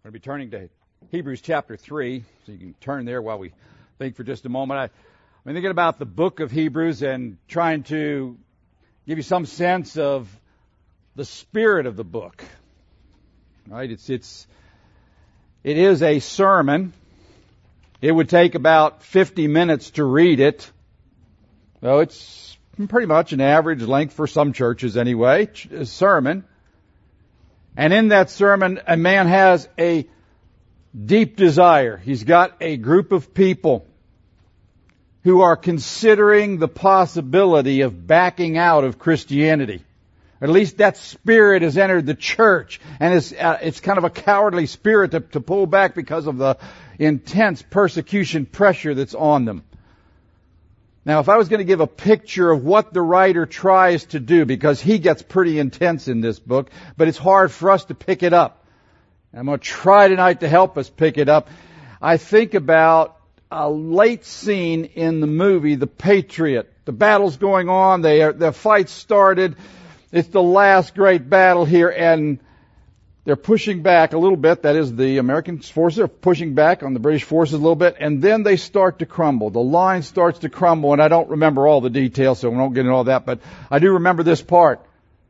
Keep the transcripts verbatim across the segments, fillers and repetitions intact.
I'm going to be turning to Hebrews chapter three, so you can turn there while we think for just a moment. I, I'm thinking about the book of Hebrews and trying to give you some sense of the spirit of the book. Right? It's it's it is a sermon. It would take about fifty minutes to read it. So it's pretty much an average length for some churches anyway, a sermon. And in that sermon, a man has a deep desire. He's got a group of people who are considering the possibility of backing out of Christianity. At least that spirit has entered the church, and it's, uh, it's kind of a cowardly spirit to, to pull back because of the intense persecution pressure that's on them. Now, if I was going to give a picture of what the writer tries to do, because he gets pretty intense in this book, but it's hard for us to pick it up. I'm going to try tonight to help us pick it up. I think about a late scene in the movie, The Patriot. The battle's going on. They are, the fight started. It's the last great battle here, and they're pushing back a little bit. That is, the American forces are pushing back on the British forces a little bit, and then they start to crumble. The line starts to crumble, and I don't remember all the details, so we won't get into all that, but I do remember this part.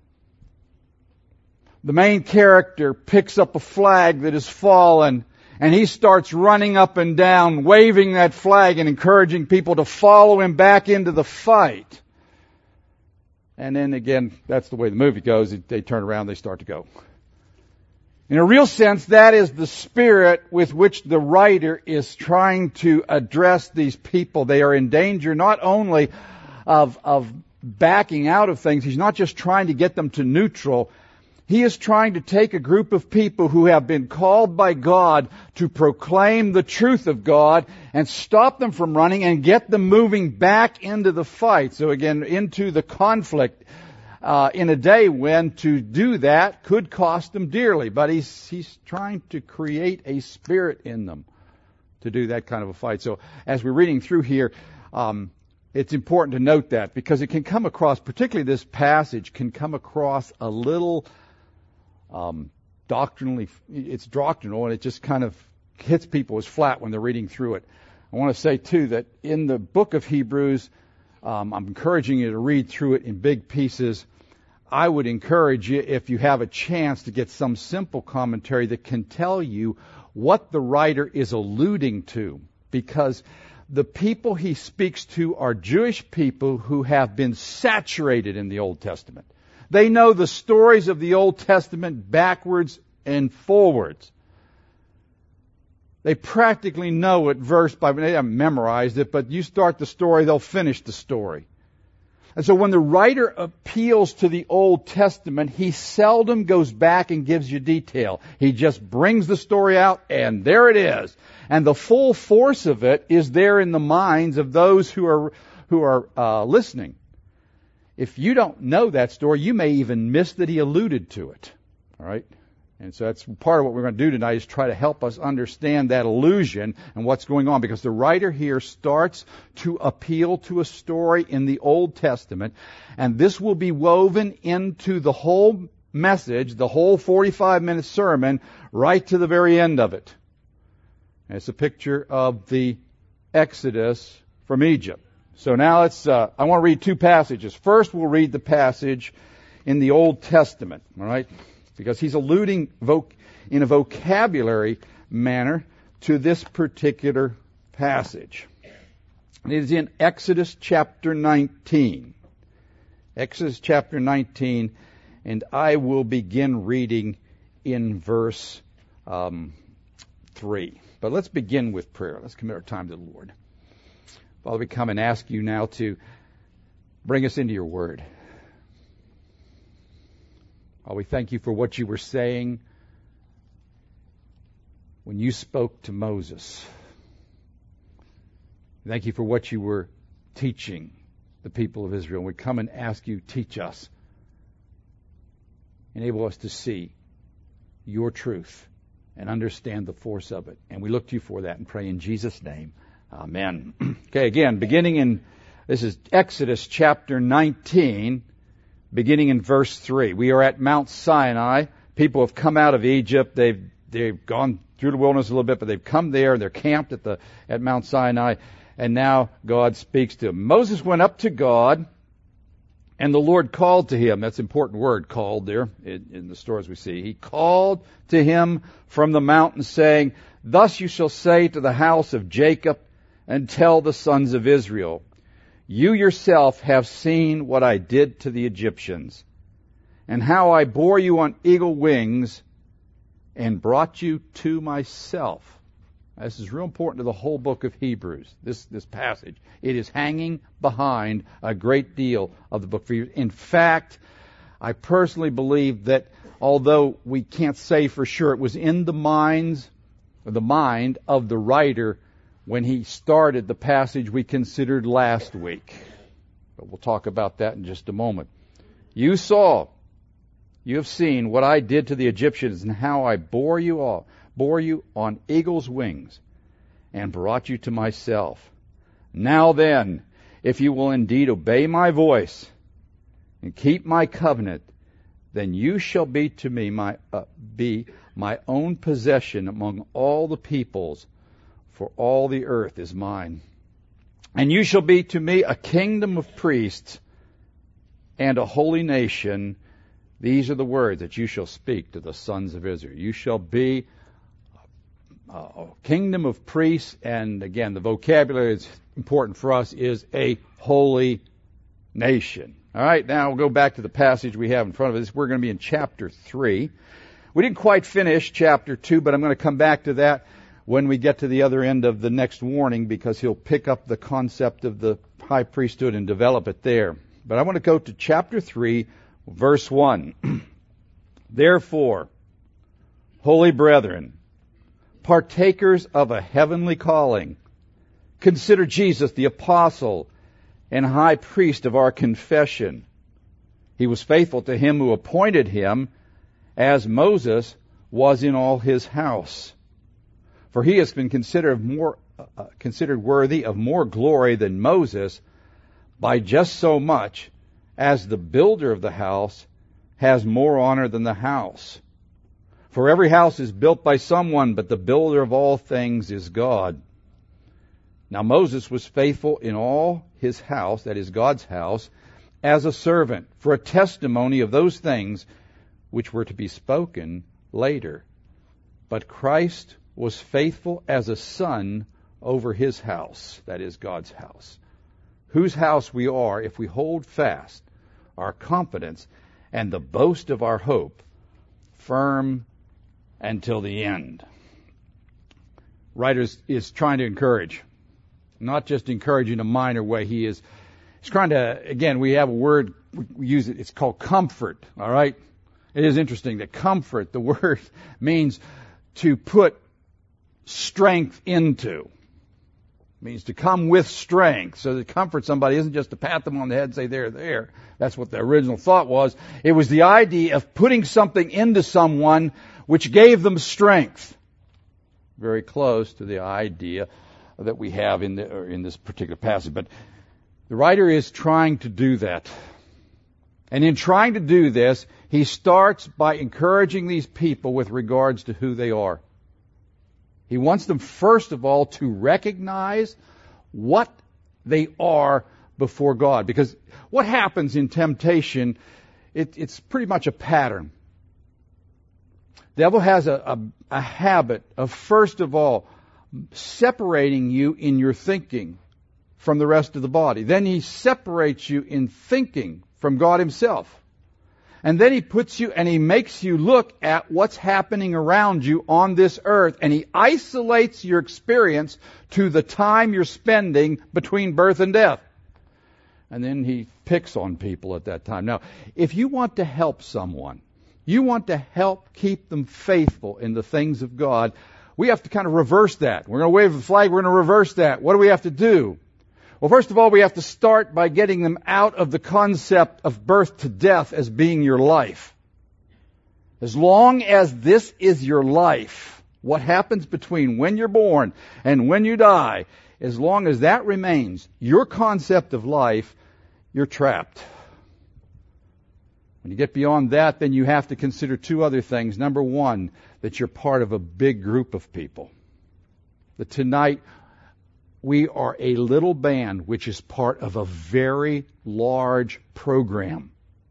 The main character picks up a flag that has fallen, and he starts running up and down, waving that flag and encouraging people to follow him back into the fight. And then again, that's the way the movie goes. They turn around, they start to go. In a real sense, that is the spirit with which the writer is trying to address these people. They are in danger not only of, of backing out of things. He's not just trying to get them to neutral. He is trying to take a group of people who have been called by God to proclaim the truth of God and stop them from running and get them moving back into the fight. So again, into the conflict. Uh, in a day when to do that could cost them dearly. But he's, he's trying to create a spirit in them to do that kind of a fight. So as we're reading through here, um, it's important to note that, because it can come across, particularly this passage, can come across a little um, doctrinally, it's doctrinal, and it just kind of hits people as flat when they're reading through it. I want to say, too, that in the book of Hebrews, um, I'm encouraging you to read through it in big pieces. I would encourage you, if you have a chance, to get some simple commentary that can tell you what the writer is alluding to, because the people he speaks to are Jewish people who have been saturated in the Old Testament. They know the stories of the Old Testament backwards and forwards. They practically know it verse by verse. They haven't memorized it, but you start the story, they'll finish the story. And so when the writer appeals to the Old Testament, he seldom goes back and gives you detail. He just brings the story out, and there it is. And the full force of it is there in the minds of those who are who are uh, listening. If you don't know that story, you may even miss that he alluded to it. All right? And so that's part of what we're going to do tonight, is try to help us understand that allusion and what's going on. Because the writer here starts to appeal to a story in the Old Testament. And this will be woven into the whole message, the whole forty-five minute sermon, right to the very end of it. And it's a picture of the Exodus from Egypt. So now let's, uh, I want to read two passages. First, we'll read the passage in the Old Testament. All right? Because he's alluding voc- in a vocabulary manner to this particular passage. And it is in Exodus chapter nineteen. Exodus chapter nineteen, and I will begin reading in verse um, three. But let's begin with prayer. Let's commit our time to the Lord. Father, we come and ask you now to bring us into your word. Oh, we thank you for what you were saying when you spoke to Moses. Thank you for what you were teaching the people of Israel. We come and ask you, teach us. Enable us to see your truth and understand the force of it. And we look to you for that and pray in Jesus' name. Amen. Okay, again, beginning in, this is Exodus chapter nineteen. Beginning in verse three. We are at Mount Sinai. People have come out of Egypt. They've they've gone through the wilderness a little bit, but they've come there and they're camped at the at Mount Sinai, and now God speaks to him. Moses went up to God, and the Lord called to him. That's an important word, called there in, in the stories we see. He called to him from the mountain, saying, "Thus you shall say to the house of Jacob, and tell the sons of Israel, you yourself have seen what I did to the Egyptians, and how I bore you on eagle wings and brought you to myself." This is real important to the whole book of Hebrews, this, this passage. It is hanging behind a great deal of the book of Hebrews. In fact, I personally believe that although we can't say for sure, it was in the minds, the mind of the writer when he started the passage we considered last week. But we'll talk about that in just a moment. You saw, you have seen what I did to the Egyptians and how I bore you all, bore you on eagle's wings and brought you to myself. Now then, if you will indeed obey my voice and keep my covenant, then you shall be to me my uh, be my own possession among all the peoples, for all the earth is mine. And you shall be to me a kingdom of priests and a holy nation. These are the words that you shall speak to the sons of Israel. You shall be a kingdom of priests, and again, the vocabulary that's important for us is a holy nation. All right, now we'll go back to the passage we have in front of us. We're going to be in chapter three. We didn't quite finish chapter two, but I'm going to come back to that when we get to the other end of the next warning, because he'll pick up the concept of the high priesthood and develop it there. But I want to go to chapter three, verse one. Therefore, holy brethren, partakers of a heavenly calling, consider Jesus the apostle and high priest of our confession. He was faithful to him who appointed him, as Moses was in all his house. For he has been considered more uh, considered worthy of more glory than Moses, by just so much as the builder of the house has more honor than the house. For every house is built by someone, but the builder of all things is God. Now Moses was faithful in all his house, that is God's house, as a servant, for a testimony of those things which were to be spoken later. But Christ was faithful as a son over his house, that is God's house, whose house we are if we hold fast our confidence and the boast of our hope firm until the end. Writer is trying to encourage, not just encourage in a minor way. He is he's trying to, again, we have a word, we use it, it's called comfort, all right? It is interesting that comfort, the word means to put strength into. It means to come with strength. So to comfort somebody isn't just to pat them on the head and say, there, there. That's what the original thought was. It was the idea of putting something into someone which gave them strength. Very close to the idea that we have in, the, or in this particular passage. But the writer is trying to do that. And in trying to do this, he starts by encouraging these people with regards to who they are. He wants them, first of all, to recognize what they are before God. Because what happens in temptation, it, it's pretty much a pattern. The devil has a, a, a habit of, first of all, separating you in your thinking from the rest of the body. Then he separates you in thinking from God himself. And then he puts you and he makes you look at what's happening around you on this earth. And he isolates your experience to the time you're spending between birth and death. And then he picks on people at that time. Now, if you want to help someone, you want to help keep them faithful in the things of God, we have to kind of reverse that. We're going to wave the flag, we're going to reverse that. What do we have to do? Well, first of all, we have to start by getting them out of the concept of birth to death as being your life. As long as this is your life, what happens between when you're born and when you die, as long as that remains your concept of life, you're trapped. When you get beyond that, then you have to consider two other things. Number one, that you're part of a big group of people. That tonight we are a little band which is part of a very large program.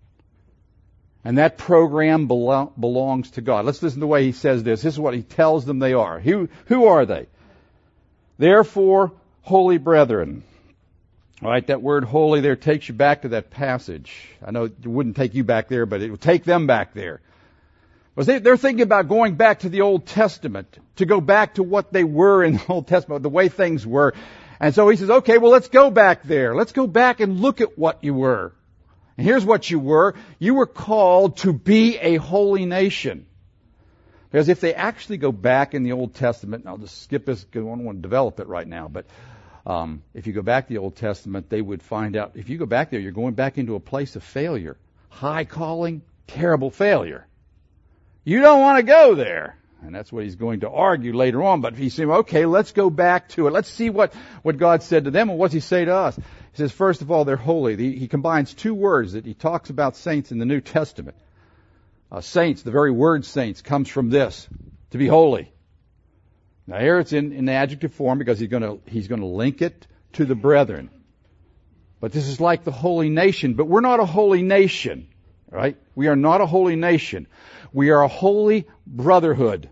And that program belo- belongs to God. Let's listen to the way he says this. This is what he tells them they are. Who, who are they? Therefore, holy brethren. All right, that word holy there takes you back to that passage. I know it wouldn't take you back there, but it would take them back there. Because they, they're thinking about going back to the Old Testament, to go back to what they were in the Old Testament, the way things were. And so he says, okay, well, let's go back there. Let's go back and look at what you were. And here's what you were. You were called to be a holy nation. Because if they actually go back in the Old Testament, and I'll just skip this because I don't want to develop it right now, but um, if you go back to the Old Testament, they would find out, if you go back there, you're going back into a place of failure. High calling, terrible failure. You don't want to go there. And that's what he's going to argue later on. But he's saying, okay, let's go back to it. Let's see what, what God said to them, and what does he say to us? He says, first of all, they're holy. He, he combines two words that he talks about saints in the New Testament. Uh, saints, the very word saints, comes from this, to be holy. Now here it's in, in the adjective form because he's going to he's going to link it to the brethren. But this is like the holy nation. But we're not a holy nation, right? We are not a holy nation. We are a holy brotherhood.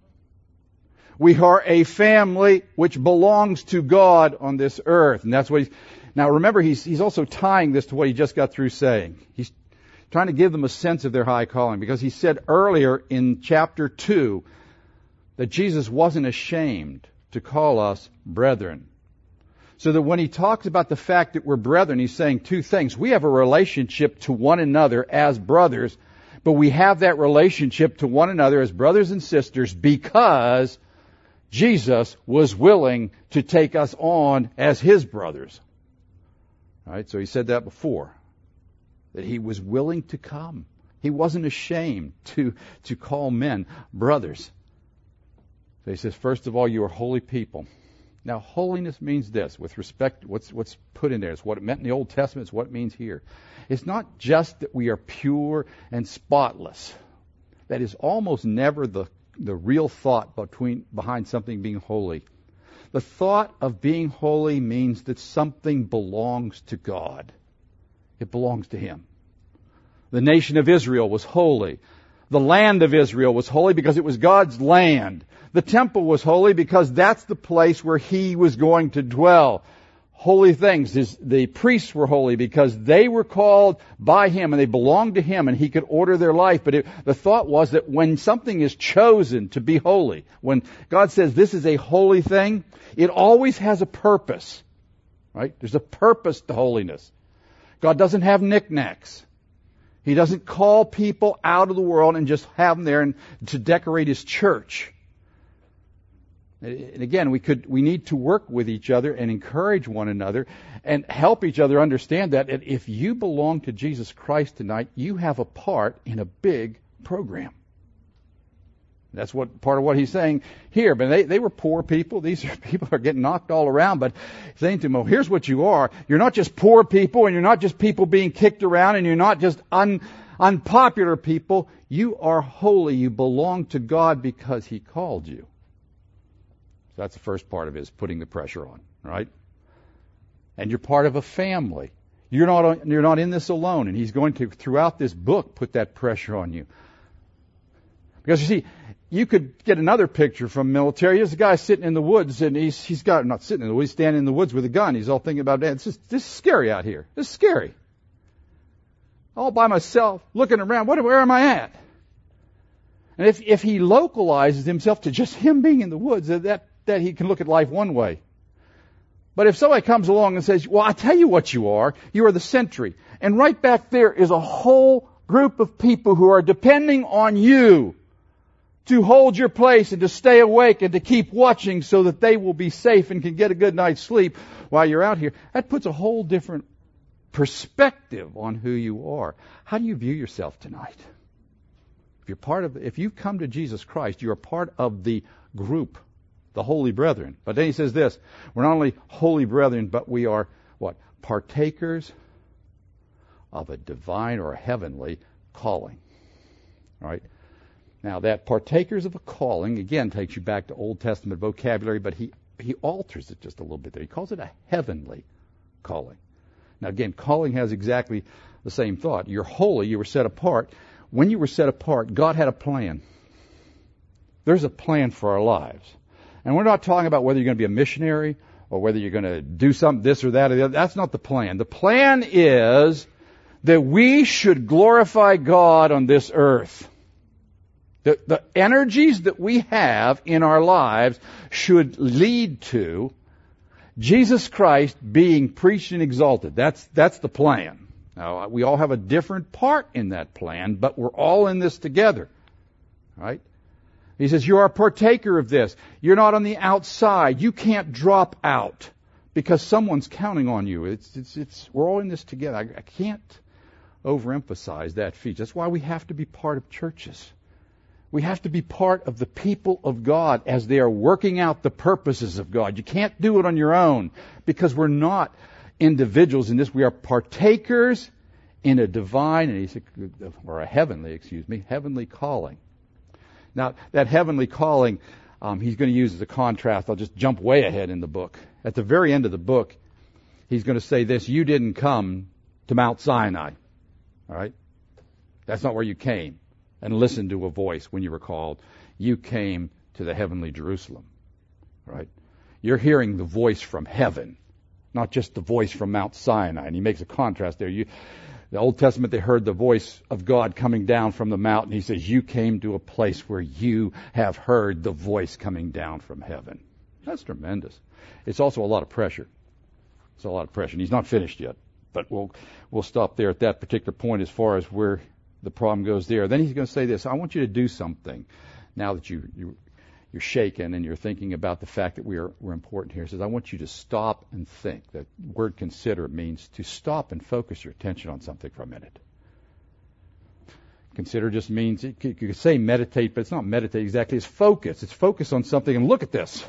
We are a family which belongs to God on this earth. And that's what he's, now remember, he's, he's also tying this to what he just got through saying. He's trying to give them a sense of their high calling, because he said earlier in chapter two that Jesus wasn't ashamed to call us brethren. So that when he talks about the fact that we're brethren, he's saying two things. We have a relationship to one another as brothers, but we have that relationship to one another as brothers and sisters because Jesus was willing to take us on as his brothers. All right, so he said that before, that he was willing to come. He wasn't ashamed to, to call men brothers. So he says, first of all, you are holy people. Now, holiness means this, with respect to what's, what's put in there. It's what it meant in the Old Testament. It's what it means here. It's not just that we are pure and spotless. That is almost never the, the real thought between, behind something being holy. The thought of being holy means that something belongs to God. It belongs to him. The nation of Israel was holy. The land of Israel was holy because it was God's land. The temple was holy because that's the place where he was going to dwell. Holy things. The priests were holy because they were called by him and they belonged to him and he could order their life. But it, the thought was that when something is chosen to be holy, when God says this is a holy thing, it always has a purpose. Right? There's a purpose to holiness. God doesn't have knickknacks. He doesn't call people out of the world and just have them there and to decorate his church. And again, we could, we need to work with each other and encourage one another and help each other understand that if you belong to Jesus Christ tonight, you have a part in a big program. That's what part of what he's saying here. But they, they were poor people. These are people are getting knocked all around. But he's saying to them, well, here's what you are. You're not just poor people, and you're not just people being kicked around, and you're not just un, unpopular people. You are holy. You belong to God because he called you. So that's the first part of his putting the pressure on, right? And you're part of a family. You're not you're not in this alone. And he's going to, throughout this book, put that pressure on you. Because you see, you could get another picture from military. There's a guy sitting in the woods, and he's he's got not sitting in the woods, he's standing in the woods with a gun. He's all thinking about, man, this is, this is scary out here. This is scary. All by myself, looking around. What, where am I at? And if if he localizes himself to just him being in the woods, that that he can look at life one way. But if somebody comes along and says, well, I tell you what you are. You are the sentry. And right back there is a whole group of people who are depending on you to hold your place and to stay awake and to keep watching so that they will be safe and can get a good night's sleep while you're out here. That puts a whole different perspective on who you are. How do you view yourself tonight? If you're part of, if you've come to Jesus Christ, you are part of the group, the holy brethren. But then he says this, we're not only holy brethren, but we are what? Partakers of a divine or a heavenly calling. All right? Now, that partakers of a calling, again, takes you back to Old Testament vocabulary, but he, he alters it just a little bit there. He calls it a heavenly calling. Now, again, calling has exactly the same thought. You're holy, you were set apart. When you were set apart, God had a plan. There's a plan for our lives. And we're not talking about whether you're going to be a missionary or whether you're going to do something, this or that or the other. That's not the plan. The plan is that we should glorify God on this earth. The, the energies that we have in our lives should lead to Jesus Christ being preached and exalted. That's, that's the plan. Now, we all have a different part in that plan, but we're all in this together. Right? He says, you are a partaker of this. You're not on the outside. You can't drop out because someone's counting on you. It's, it's, it's, we're all in this together. I, I can't overemphasize that feature. That's why we have to be part of churches. We have to be part of the people of God as they are working out the purposes of God. You can't do it on your own because we're not individuals in this. We are partakers in a divine, or a heavenly, excuse me, heavenly calling. Now, that heavenly calling, um, he's going to use as a contrast. I'll just jump way ahead in the book. At the very end of the book, he's going to say this: you didn't come to Mount Sinai. All right? That's not where you came and listened to a voice when you were called. You came to the heavenly Jerusalem. Right? You're hearing the voice from heaven, not just the voice from Mount Sinai. And he makes a contrast there. You, the Old Testament, they heard the voice of God coming down from the mountain. He says, you came to a place where you have heard the voice coming down from heaven. That's tremendous. It's also a lot of pressure. It's a lot of pressure. And he's not finished yet. But we'll we'll stop there at that particular point as far as where the problem goes there. Then he's going to say this: I want you to do something now that you, you, you're shaken and you're thinking about the fact that we are, we're important here. He says, I want you to stop and think. That word consider means to stop and focus your attention on something for a minute. Consider just means, you could say meditate, but it's not meditate exactly. It's focus. It's focus on something. And look at this.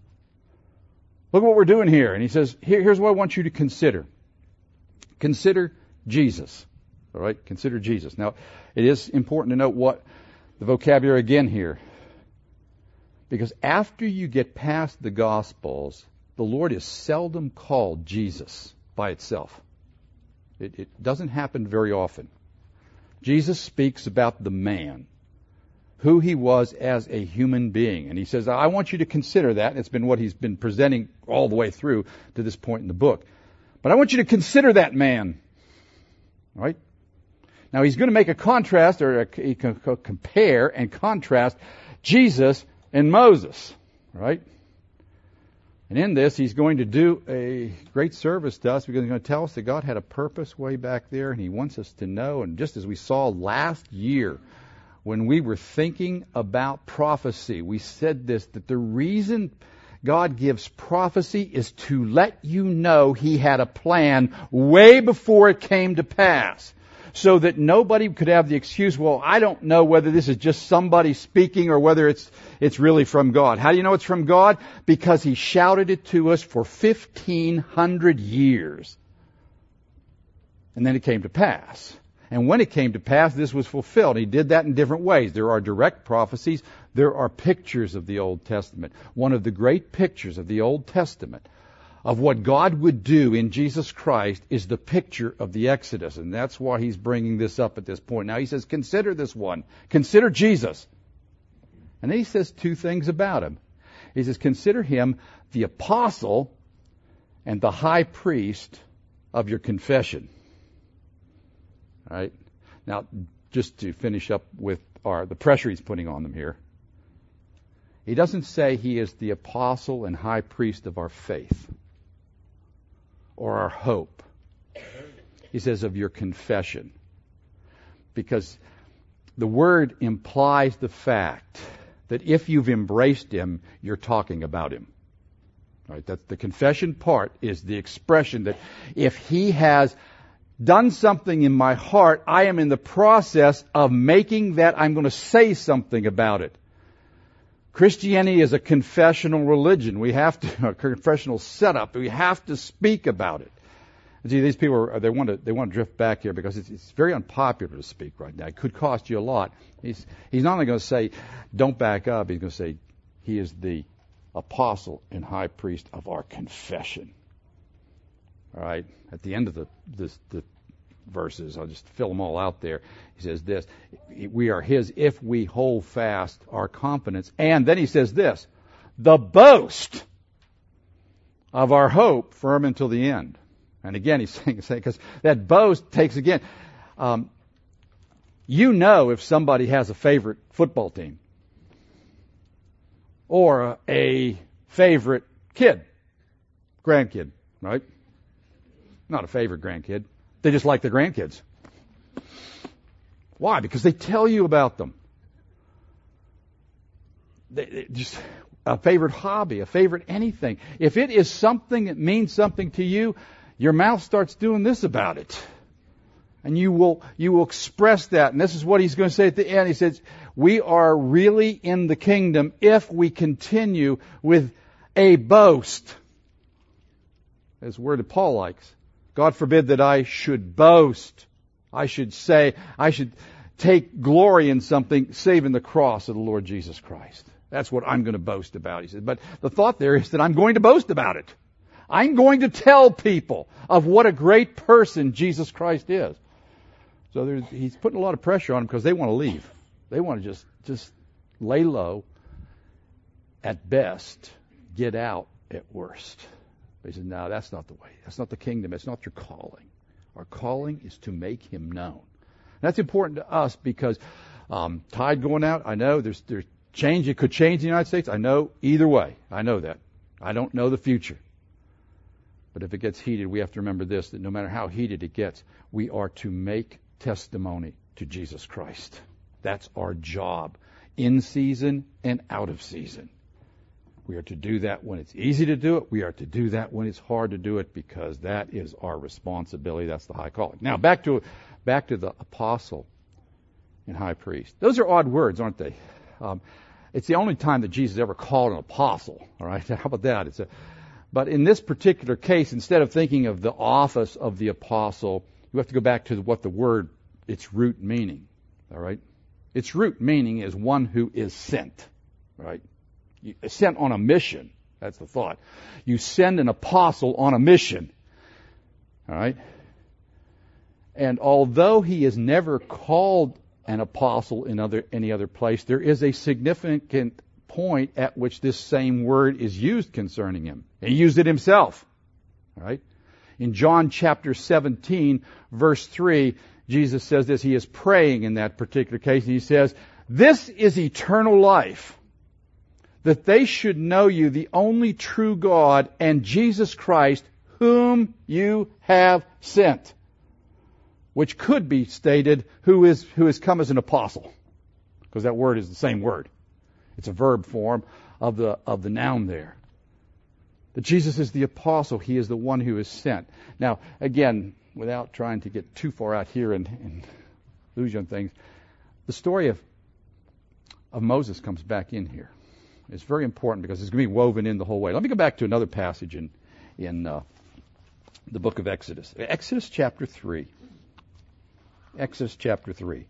Look at what we're doing here. And he says, here, here's what I want you to consider. Consider Jesus. All right? Consider Jesus. Now, it is important to note what the vocabulary again here. Because after you get past the Gospels, the Lord is seldom called Jesus by itself. It, it doesn't happen very often. Jesus speaks about the man, who he was as a human being. And he says, I want you to consider that. It's been what he's been presenting all the way through to this point in the book. But I want you to consider that man. All right? Now, he's going to make a contrast, or a, a, a compare and contrast Jesus and Moses. Right? And in this, he's going to do a great service to us because he's going to tell us that God had a purpose way back there, and he wants us to know. And just as we saw last year, when we were thinking about prophecy, we said this, that the reason God gives prophecy is to let you know he had a plan way before it came to pass. So that nobody could have the excuse, well, I don't know whether this is just somebody speaking or whether it's it's really from God. How do you know it's from God? Because he shouted it to us for fifteen hundred years. And then it came to pass. And when it came to pass, this was fulfilled. He did that in different ways. There are direct prophecies. There are pictures of the Old Testament. One of the great pictures of the Old Testament of what God would do in Jesus Christ is the picture of the Exodus. And that's why he's bringing this up at this point. Now he says, consider this one. Consider Jesus. And then he says two things about him. He says, consider him the apostle and the high priest of your confession. All right. Now, just to finish up with our, the pressure he's putting on them here. He doesn't say he is the apostle and high priest of our faith or our hope. He says of your confession. Because the word implies the fact that if you've embraced him, you're talking about him. Right? That's the confession part is the expression that if he has done something in my heart, I am in the process of making that I'm going to say something about it. Christianity is a confessional religion. We have to, a confessional setup. We have to speak about it. See, these people are, they want to they want to drift back here because it's, it's very unpopular to speak right now. It could cost you a lot. He's he's not only going to say, don't back up. He's going to say, he is the apostle and high priest of our confession. All right. At the end of the this, the verses, I'll just fill them all out there. He says this: we are His if we hold fast our confidence. And then he says this: the boast of our hope firm until the end. And again, he's saying, because that boast takes, again, um, you know if somebody has a favorite football team or a, a favorite kid, grandkid, right? Not a favorite grandkid. They just like their grandkids. Why? Because they tell you about them. They, they just a favorite hobby, a favorite anything. If it is something that means something to you, your mouth starts doing this about it. And you will you will express that. And this is what he's going to say at the end. He says, we are really in the kingdom if we continue with a boast. That's a word that Paul likes. God forbid that I should boast. I should say, I should take glory in something save in the cross of the Lord Jesus Christ. That's what I'm going to boast about, he says. But the thought there is that I'm going to boast about it. I'm going to tell people of what a great person Jesus Christ is. So there's, he's putting a lot of pressure on them because they want to leave. They want to just, just lay low at best, get out at worst. But he says, no, that's not the way. That's not the kingdom. It's not your calling. Our calling is to make Him known. That's important to us because um, tide going out, I know there's, there's change. It could change the United States. I know either way. I know that. I don't know the future. But if it gets heated, we have to remember this, that no matter how heated it gets, we are to make testimony to Jesus Christ. That's our job, in season and out of season. We are to do that when it's easy to do it. We are to do that when it's hard to do it, because that is our responsibility. That's the high calling. Now, back to back to the apostle and high priest. Those are odd words, aren't they? Um, it's the only time that Jesus ever called an apostle. All right, how about that? It's a But in this particular case, instead of thinking of the office of the apostle, you have to go back to what the word, its root meaning. All right? Its root meaning is one who is sent. Right? You, sent on a mission. That's the thought. You send an apostle on a mission. All right? And although he is never called an apostle in other any other place, there is a significant point at which this same word is used concerning him. He used it himself. All right? In John chapter seventeen, verse three, Jesus says this. He is praying in that particular case. And he says, this is eternal life, that they should know you, the only true God, and Jesus Christ, whom you have sent. Which could be stated, who is who has come as an apostle. Because that word is the same word. It's a verb form of the of the noun there. That Jesus is the apostle. He is the one who is sent. Now, again, without trying to get too far out here and, and lose you on things, the story of of Moses comes back in here. It's very important because it's going to be woven in the whole way. Let me go back to another passage in in uh, the book of Exodus. Exodus chapter three. Exodus chapter three.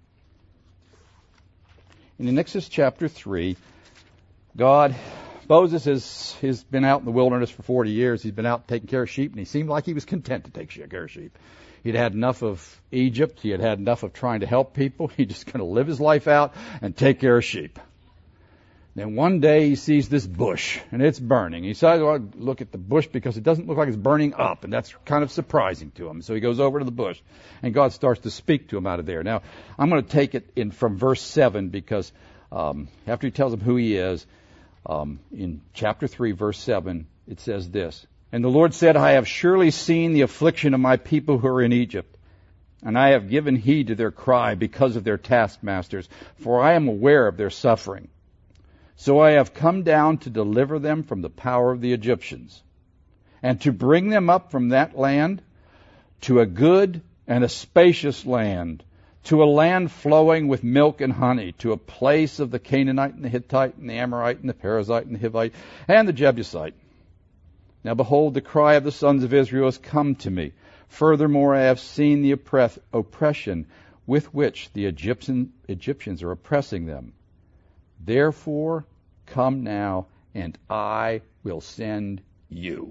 And in Exodus chapter three, God, Moses has, has been out in the wilderness for forty years. He's been out taking care of sheep, and he seemed like he was content to take care of sheep. He'd had enough of Egypt. He had had enough of trying to help people. He's just going to live his life out and take care of sheep. Then one day he sees this bush, and it's burning. He decides, well, I'll look at the bush because it doesn't look like it's burning up, and that's kind of surprising to him. So he goes over to the bush, and God starts to speak to him out of there. Now, I'm going to take it in from verse seven because um, after he tells him who he is, um, in chapter three, verse seven, it says this, and the Lord said, I have surely seen the affliction of my people who are in Egypt, and I have given heed to their cry because of their taskmasters, for I am aware of their suffering. So I have come down to deliver them from the power of the Egyptians, and to bring them up from that land to a good and a spacious land, to a land flowing with milk and honey, to a place of the Canaanite and the Hittite and the Amorite and the Perizzite and the Hivite and the Jebusite. Now behold, the cry of the sons of Israel has come to me. Furthermore, I have seen the oppress- oppression with which the Egyptian, Egyptians are oppressing them. Therefore, come now, and I will send you.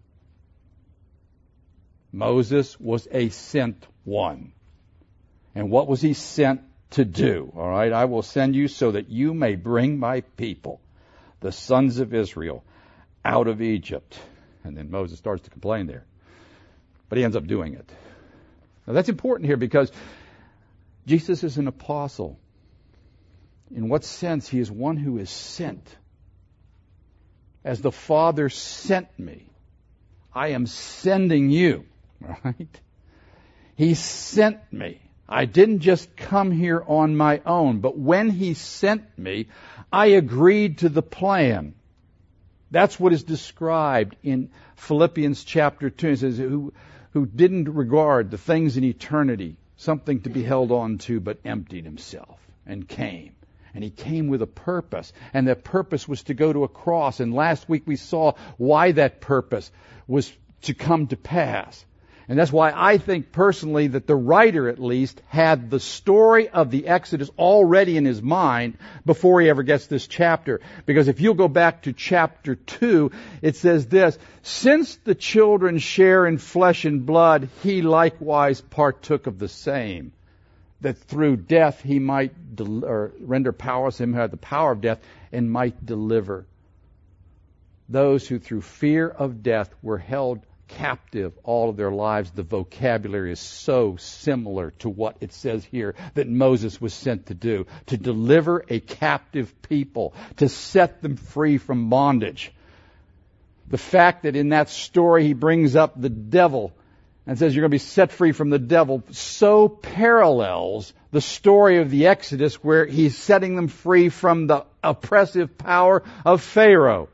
Moses was a sent one. And what was he sent to do? All right, I will send you so that you may bring my people, the sons of Israel, out of Egypt. And then Moses starts to complain there. But he ends up doing it. Now that's important here because Jesus is an apostle. In what sense? He is one who is sent. As the Father sent me, I am sending you. Right? He sent me. I didn't just come here on my own, but when He sent me, I agreed to the plan. That's what is described in Philippians chapter two. It says, who, who didn't regard the things in eternity, something to be held on to, but emptied Himself and came. And He came with a purpose, and that purpose was to go to a cross. And last week we saw why that purpose was to come to pass. And that's why I think personally that the writer at least had the story of the Exodus already in his mind before he ever gets this chapter. Because if you'll go back to chapter two, it says this, since the children share in flesh and blood, He likewise partook of the same, that through death He might del- or render powerless Him who had the power of death, and might deliver those who through fear of death were held captive all of their lives. The vocabulary is so similar to what it says here that Moses was sent to do, to deliver a captive people, to set them free from bondage. The fact that in that story he brings up the devil and says you're going to be set free from the devil so parallels the story of the Exodus where he's setting them free from the oppressive power of Pharaoh.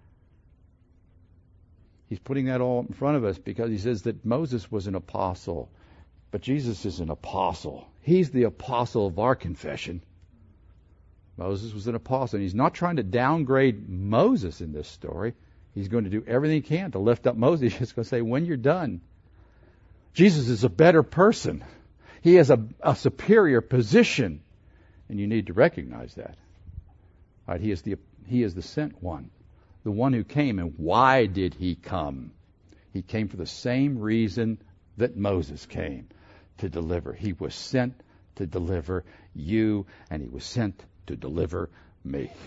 He's putting that all in front of us because he says that Moses was an apostle, but Jesus is an apostle. He's the apostle of our confession. Moses was an apostle, and he's not trying to downgrade Moses in this story. He's going to do everything he can to lift up Moses. He's going to say, when you're done, Jesus is a better person. He has a, a superior position, and you need to recognize that. All right, he is the he is the sent one. The one who came. And why did He come? He came for the same reason that Moses came, to deliver. He was sent to deliver you, and He was sent to deliver me. All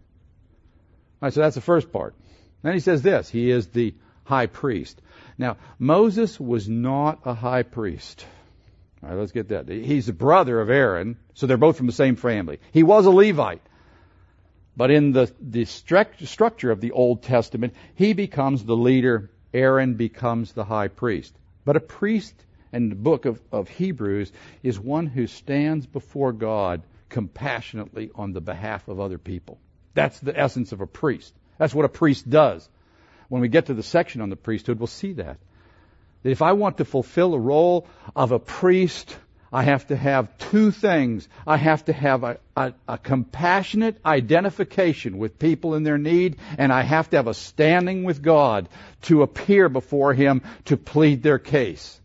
right, so that's the first part. Then he says this, He is the high priest. Now, Moses was not a high priest. All right, let's get that. He's the brother of Aaron, so they're both from the same family. He was a Levite. But in the, the structure of the Old Testament, he becomes the leader. Aaron becomes the high priest. But a priest in the book of, of Hebrews is one who stands before God compassionately on the behalf of other people. That's the essence of a priest. That's what a priest does. When we get to the section on the priesthood, we'll see that. That if I want to fulfill the role of a priest, I have to have two things. I have to have a, a, a compassionate identification with people in their need, and I have to have a standing with God to appear before Him to plead their case.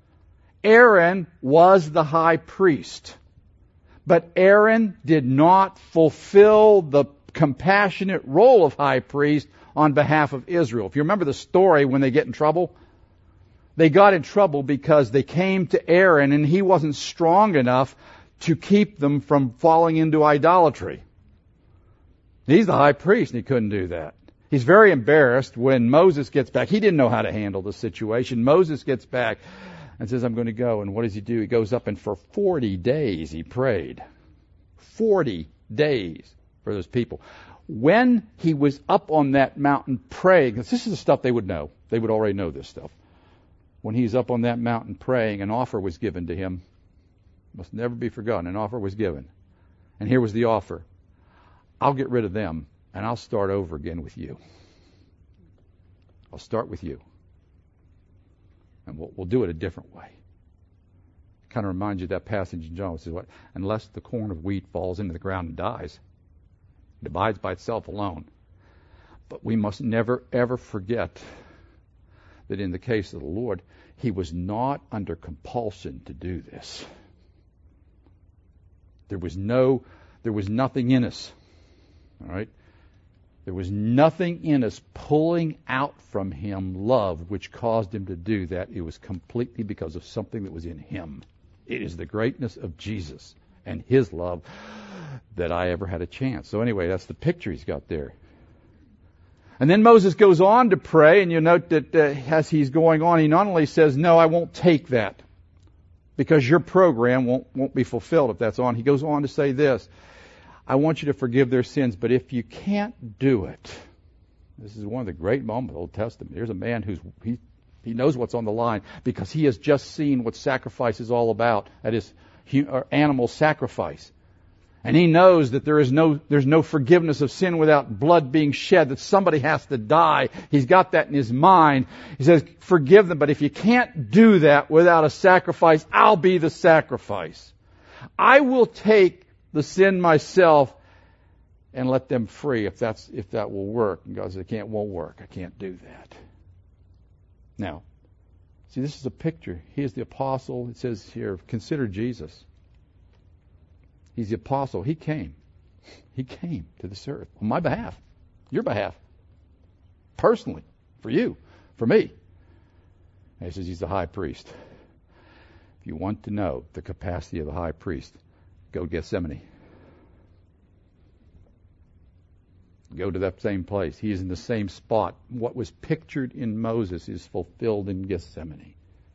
Aaron was the high priest, but Aaron did not fulfill the compassionate role of high priest on behalf of Israel. If you remember the story when they get in trouble, they got in trouble because they came to Aaron and he wasn't strong enough to keep them from falling into idolatry. He's the high priest and he couldn't do that. He's very embarrassed when Moses gets back. He didn't know how to handle the situation. Moses gets back and says, I'm going to go. And what does he do? He goes up and for forty days he prayed. forty days for those people. When he was up on that mountain praying, because this is the stuff they would know. They would already know this stuff. When he's up on that mountain praying, an offer was given to him. Must never be forgotten. An offer was given. And here was the offer. I'll get rid of them, and I'll start over again with you. I'll start with you. And we'll, we'll do it a different way. It kind of reminds you of that passage in John. It says, what? Unless the corn of wheat falls into the ground and dies, it abides by itself alone. But we must never, ever forget that in the case of the Lord, he was not under compulsion to do this. There was no, there was nothing in us. All right? There was nothing in us pulling out from him love which caused him to do that. It was completely because of something that was in him. It is the greatness of Jesus and his love that I ever had a chance. So anyway, that's the picture he's got there. And then Moses goes on to pray, and you note that uh, as he's going on, he not only says, no, I won't take that, because your program won't, won't be fulfilled if that's on. He goes on to say this, I want you to forgive their sins, but if you can't do it, this is one of the great moments of the Old Testament. Here's a man who's he, he knows what's on the line because he has just seen what sacrifice is all about, that is animal sacrifice. And he knows that there is no, there's no forgiveness of sin without blood being shed, that somebody has to die. He's got that in his mind. He says, forgive them, but if you can't do that without a sacrifice, I'll be the sacrifice. I will take the sin myself and let them free if that's, if that will work. And God says, it can't, won't work. I can't do that. Now, see, this is a picture. He is the apostle. It says here, consider Jesus. He's the apostle. He came. He came to this earth on my behalf, your behalf, personally, for you, for me. And he says he's the high priest. If you want to know the capacity of the high priest, go to Gethsemane. Go to that same place. He is in the same spot. What was pictured in Moses is fulfilled in Gethsemane.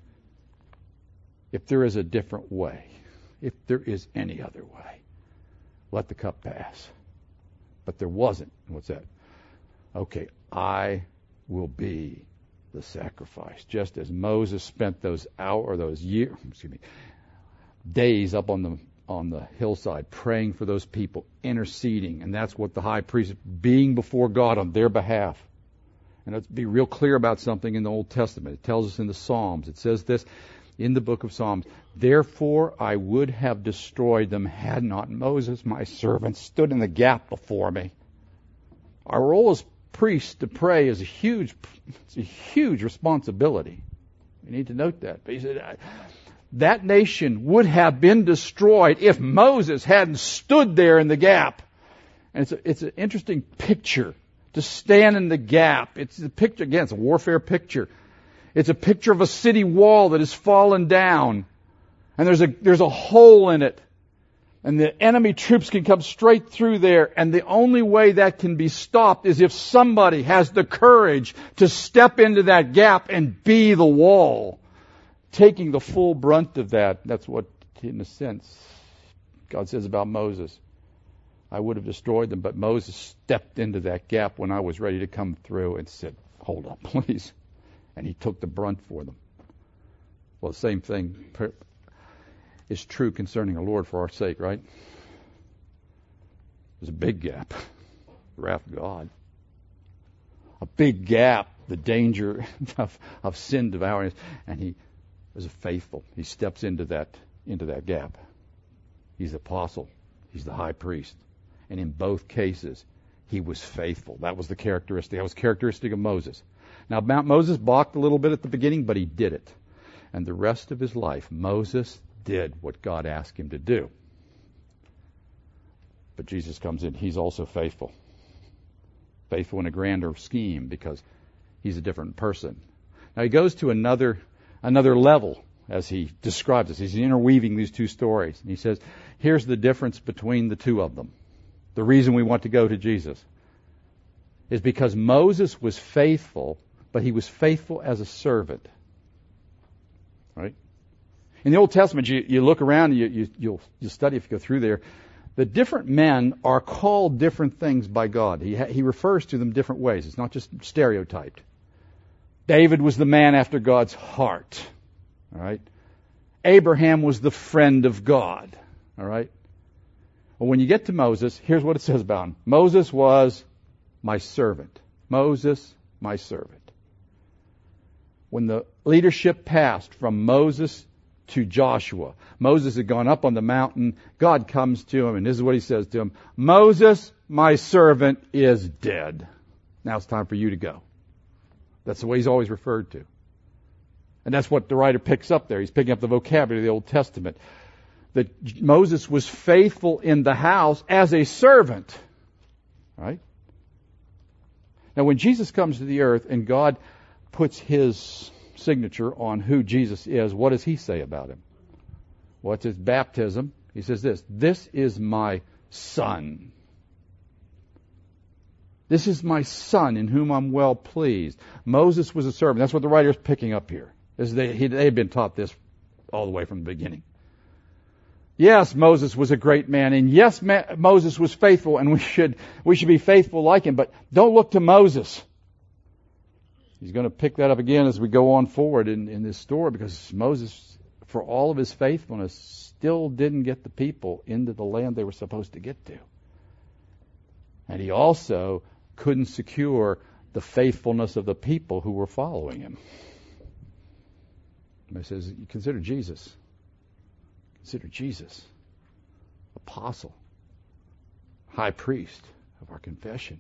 If there is a different way, if there is any other way, let the cup pass. But there wasn't. What's that? Okay, I will be the sacrifice. Just as Moses spent those hours, those years, excuse me, days up on the on the hillside praying for those people, interceding, and that's what the high priest, being before God on their behalf. And let's be real clear about something in the Old Testament. It tells us in the Psalms. It says this in the book of Psalms, therefore I would have destroyed them had not Moses, my servant, stood in the gap before me. Our role as priests to pray is a huge, it's a huge responsibility. You need to note that. But he said, that nation would have been destroyed if Moses hadn't stood there in the gap. And it's a, it's an interesting picture to stand in the gap. It's a picture, again, it's a warfare picture. It's a picture of a city wall that has fallen down. And there's a, there's a hole in it. And the enemy troops can come straight through there. And the only way that can be stopped is if somebody has the courage to step into that gap and be the wall, taking the full brunt of that. That's what, in a sense, God says about Moses. I would have destroyed them, but Moses stepped into that gap when I was ready to come through and said, hold up, please. And he took the brunt for them. Well, the same thing is true concerning our Lord for our sake, right? There's a big gap. The wrath of God. A big gap, the danger of, of sin devouring us. And he is faithful. He steps into that, into that gap. He's the apostle. He's the high priest. And in both cases, he was faithful. That was the characteristic. That was characteristic of Moses. Now, Moses balked a little bit at the beginning, but he did it. And the rest of his life, Moses did what God asked him to do. But Jesus comes in. He's also faithful. Faithful in a grander scheme because he's a different person. Now, he goes to another another level as he describes this. He's interweaving these two stories. And he says, here's the difference between the two of them. The reason we want to go to Jesus is because Moses was faithful, but he was faithful as a servant. Right? In the Old Testament, you, you look around, and you, you, you'll, you'll study if you go through there. The different men are called different things by God. He, he refers to them different ways. It's not just stereotyped. David was the man after God's heart. All right? Abraham was the friend of God. All right? Well, when you get to Moses, here's what it says about him. Moses was my servant. Moses, my servant. When the leadership passed from Moses to Joshua, Moses had gone up on the mountain. God comes to him, and this is what he says to him. Moses, my servant, is dead. Now it's time for you to go. That's the way he's always referred to. And that's what the writer picks up there. He's picking up the vocabulary of the Old Testament. That Moses was faithful in the house as a servant. Right? Now when Jesus comes to the earth and God puts His signature on who Jesus is, what does He say about Him? What's His baptism? He says this, "This is my Son. This is my Son in whom I'm well pleased." Moses was a servant. That's what the writer is picking up here. Is they, he, they had been taught this all the way from the beginning. Yes, Moses was a great man, and yes, Ma- Moses was faithful, and we should we should be faithful like him. But don't look to Moses. He's going to pick that up again as we go on forward in, in this story, because Moses, for all of his faithfulness, still didn't get the people into the land they were supposed to get to. And he also couldn't secure the faithfulness of the people who were following him. And he says, you consider Jesus. Consider Jesus, apostle, high priest of our confession.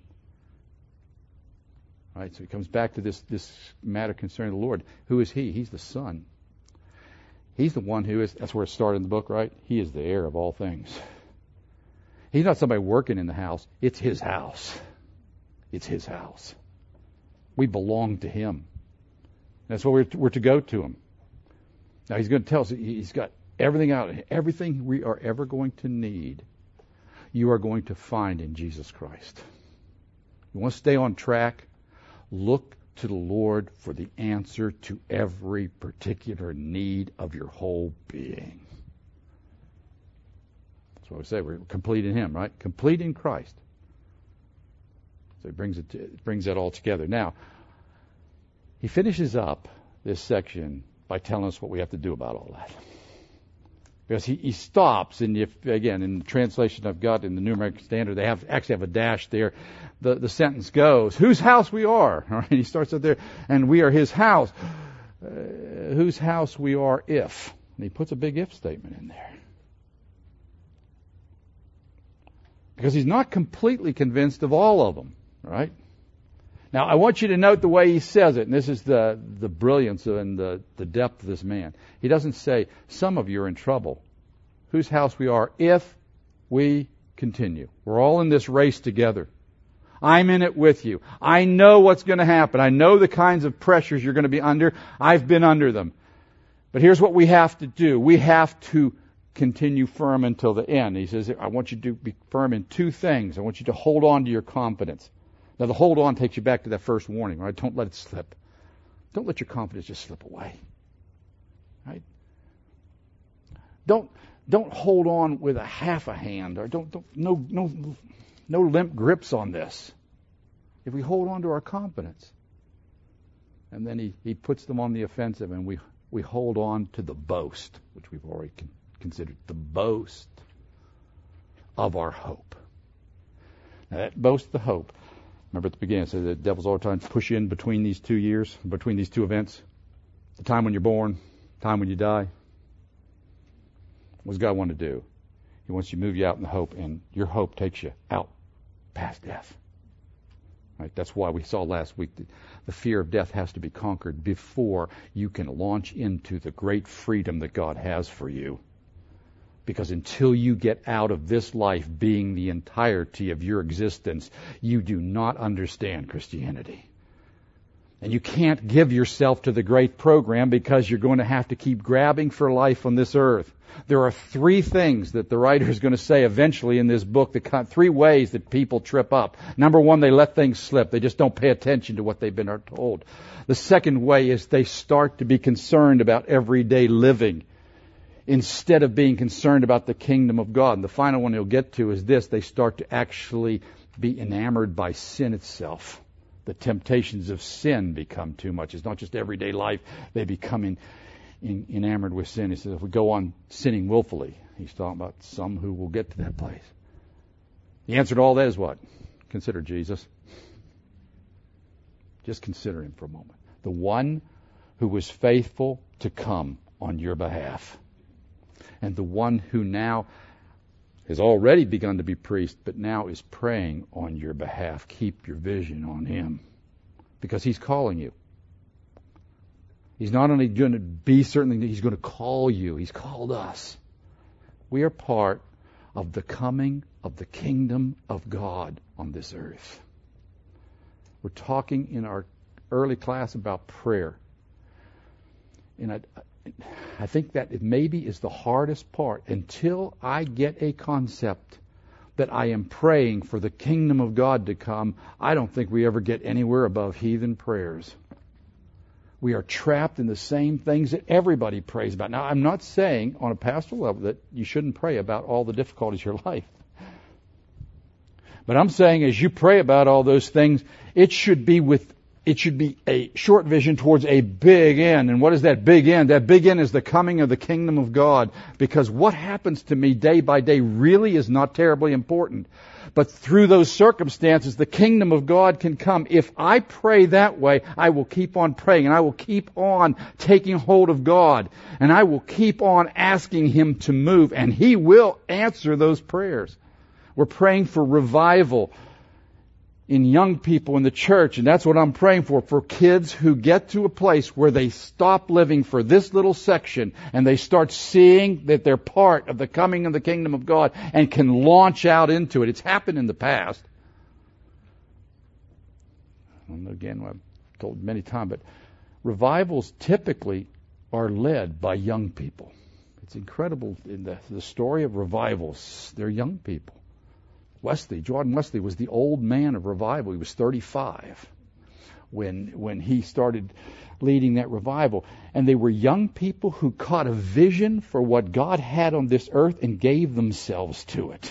Right? So he comes back to this, this matter concerning the Lord. Who is He? He's the Son. He's the one who is, that's where it started in the book, right? He is the heir of all things. He's not somebody working in the house. It's His house. It's His house. We belong to Him. That's why we're, we're to go to Him. Now He's going to tell us He's got everything out, everything we are ever going to need, you are going to find in Jesus Christ. You want to stay on track? Look to the Lord for the answer to every particular need of your whole being. That's what we say. We're complete in Him, right? Complete in Christ. So He brings it, to, it brings that all together. Now, he finishes up this section by telling us what we have to do about all that. Because he, he stops, and if, again, in the translation I've got in the New American Standard, they have actually have a dash there. The, the sentence goes, whose house we are. All right, he starts out there, and we are His house. Uh, whose house we are if. And he puts a big if statement in there. Because he's not completely convinced of all of them, right? Now, I want you to note the way he says it, and this is the, the brilliance and the, the depth of this man. He doesn't say, some of you are in trouble. Whose house we are if we continue. We're all in this race together. I'm in it with you. I know what's going to happen. I know the kinds of pressures you're going to be under. I've been under them. But here's what we have to do. We have to continue firm until the end. He says, I want you to be firm in two things. I want you to hold on to your confidence. Now, the hold on takes you back to that first warning, right? Don't let it slip. Don't let your confidence just slip away, right? Don't don't hold on with a half a hand, or don't don't no no no limp grips on this. If we hold on to our confidence, and then he, he puts them on the offensive, and we we hold on to the boast, which we've already con- considered the boast of our hope. Now, that boast, the hope. Remember at the beginning, it says the devil's all the time to push you in between these two years, between these two events. The time when you're born, the time when you die. What does God want to do? He wants you to move you out in the hope, and your hope takes you out past death. Right? That's why we saw last week that the fear of death has to be conquered before you can launch into the great freedom that God has for you. Because until you get out of this life being the entirety of your existence, you do not understand Christianity. And you can't give yourself to the great program because you're going to have to keep grabbing for life on this earth. There are three things that the writer is going to say eventually in this book, the three ways that people trip up. Number one, they let things slip. They just don't pay attention to what they've been told. The second way is they start to be concerned about everyday living, instead of being concerned about the kingdom of God. And the final one he'll get to is this. They start to actually be enamored by sin itself. The temptations of sin become too much. It's not just everyday life. They become in, in, enamored with sin. He says if we go on sinning willfully, he's talking about some who will get to that place. The answer to all that is what? Consider Jesus. Just consider Him for a moment. The one who was faithful to come on your behalf. And the one who now has already begun to be priest, but now is praying on your behalf. Keep your vision on Him, because He's calling you. He's not only going to be certain, He's going to call you. He's called us. We are part of the coming of the kingdom of God on this earth. We're talking in our early class about prayer. And I, I think that it maybe is the hardest part. Until I get a concept that I am praying for the kingdom of God to come, I don't think we ever get anywhere above heathen prayers. We are trapped in the same things that everybody prays about. Now, I'm not saying on a pastoral level that you shouldn't pray about all the difficulties of your life. But I'm saying as you pray about all those things, it should be with it should be a short vision towards a big end. And what is that big end? That big end is the coming of the kingdom of God. Because what happens to me day by day really is not terribly important. But through those circumstances, the kingdom of God can come. If I pray that way, I will keep on praying, and I will keep on taking hold of God, and I will keep on asking Him to move, and He will answer those prayers. We're praying for revival in young people in the church, and that's what I'm praying for, for kids who get to a place where they stop living for this little section and they start seeing that they're part of the coming of the kingdom of God and can launch out into it. It's happened in the past. And again, I've told many times, but revivals typically are led by young people. It's incredible in the, the story of revivals. They're young people. Wesley, Jordan Wesley was the old man of revival. He was thirty-five when when he started leading that revival. And they were young people who caught a vision for what God had on this earth and gave themselves to it.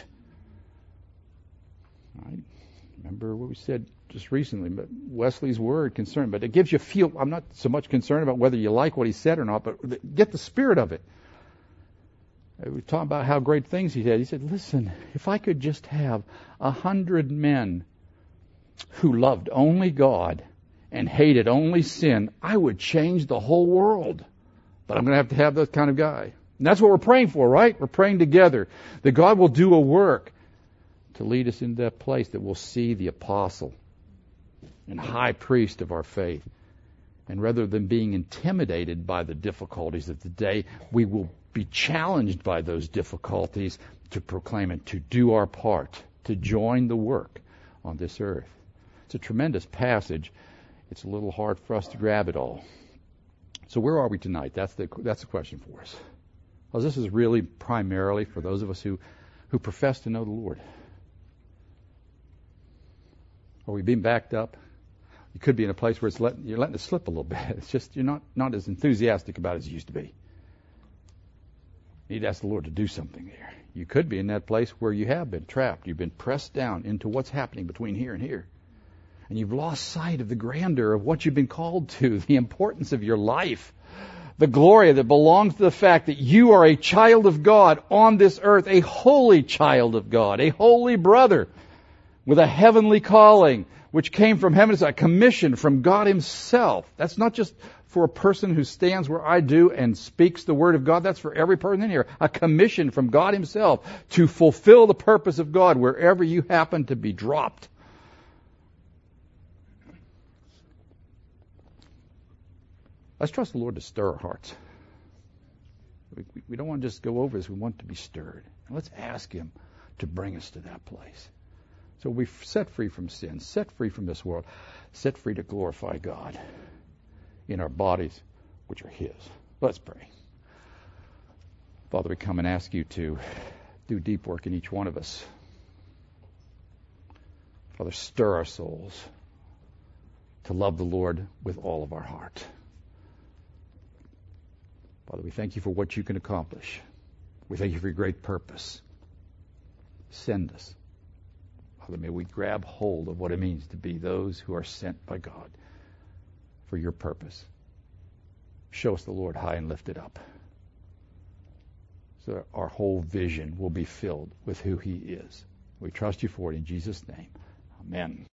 I remember what we said just recently, but Wesley's word concern. But it gives you a feel. I'm not so much concerned about whether you like what he said or not, but get the spirit of it. We were talking about how great things he had. He said, listen, if I could just have a hundred men who loved only God and hated only sin, I would change the whole world. But I'm going to have to have that kind of guy. And that's what we're praying for, right? We're praying together that God will do a work to lead us into that place that we'll see the apostle and high priest of our faith. And rather than being intimidated by the difficulties of the day, we will be challenged by those difficulties to proclaim it, to do our part, to join the work on this earth. It's a tremendous passage. It's a little hard for us to grab it all. So where are we tonight? That's the that's the question for us. Well, this is really primarily for those of us who, who profess to know the Lord. Are we being backed up? You could be in a place where it's letting, you're letting it slip a little bit. It's just you're not, not as enthusiastic about it as you used to be. You need to ask the Lord to do something there. You could be in that place where you have been trapped. You've been pressed down into what's happening between here and here. And you've lost sight of the grandeur of what you've been called to, the importance of your life, the glory that belongs to the fact that you are a child of God on this earth, a holy child of God, a holy brother with a heavenly calling, which came from heaven. It's a commission from God Himself. That's not just for a person who stands where I do and speaks the Word of God. That's for every person in here. A commission from God Himself to fulfill the purpose of God wherever you happen to be dropped. Let's trust the Lord to stir our hearts. We, we don't want to just go over this. We want to be stirred. And let's ask Him to bring us to that place. So we're set free from sin, set free from this world, set free to glorify God in our bodies, which are His. Let's pray. Father, we come and ask You to do deep work in each one of us. Father, stir our souls to love the Lord with all of our heart. Father, we thank You for what You can accomplish. We thank You for Your great purpose. Send us. Father, may we grab hold of what it means to be those who are sent by God for Your purpose. Show us the Lord high and lifted up, so that our whole vision will be filled with who He is. We trust You for it in Jesus' name. Amen.